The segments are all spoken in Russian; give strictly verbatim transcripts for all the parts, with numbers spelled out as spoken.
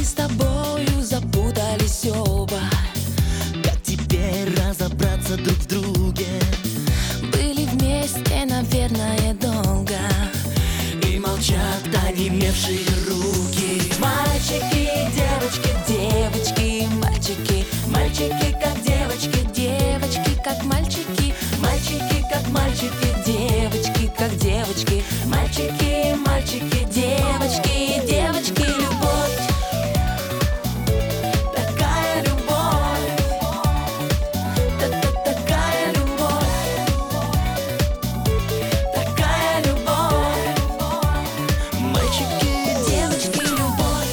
Мы с тобою запутались оба. Как теперь разобраться друг в друге? Были вместе, наверное, долго, и молчат онемевшие руки. мальчики, девочки, девочки, мальчики, мальчики как девочки, девочки как мальчики, мальчики как мальчики, девочки как девочки, мальчики, мальчики, девочки, девочки, любовь, такая любовь, та-та такая любовь, такая любовь, Мальчики, девочки, любовь.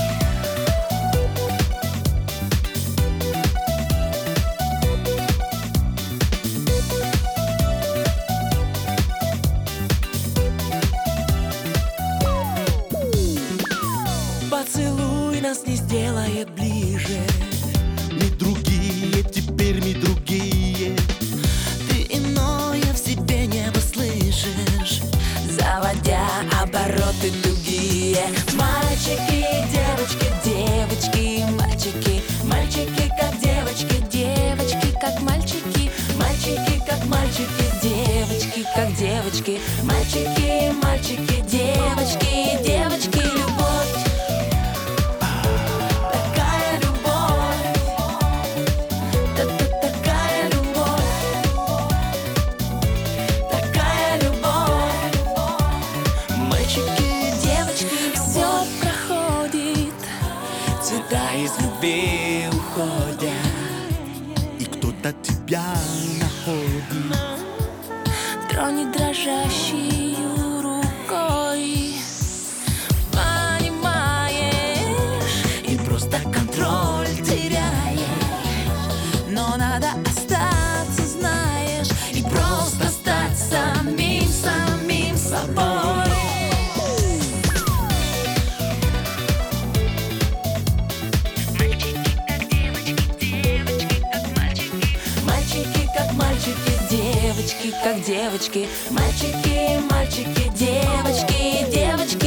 поцелуй нас не сделает ближе. Мы другие, теперь мы другие. Ты иное в себе небо слышишь, Заводя обороты тугие. Мальчики, девочки, девочки, мальчики, мальчики как девочки, девочки как мальчики, мальчики как мальчики, девочки как девочки, мальчики, мальчики, девочки, девочки, любовь, такая любовь, та-та такая любовь, такая любовь. мальчики. Девочки, все проходит, Цвета из любви уходят, и кто-то тебя находит. тронет дрожащую рукой. Понимаешь, И просто контроль теряешь. но надо остаться, знаешь, и просто стать самим, самим собой. Мальчики как мальчики, девочки как девочки, мальчики, мальчики, девочки, девочки.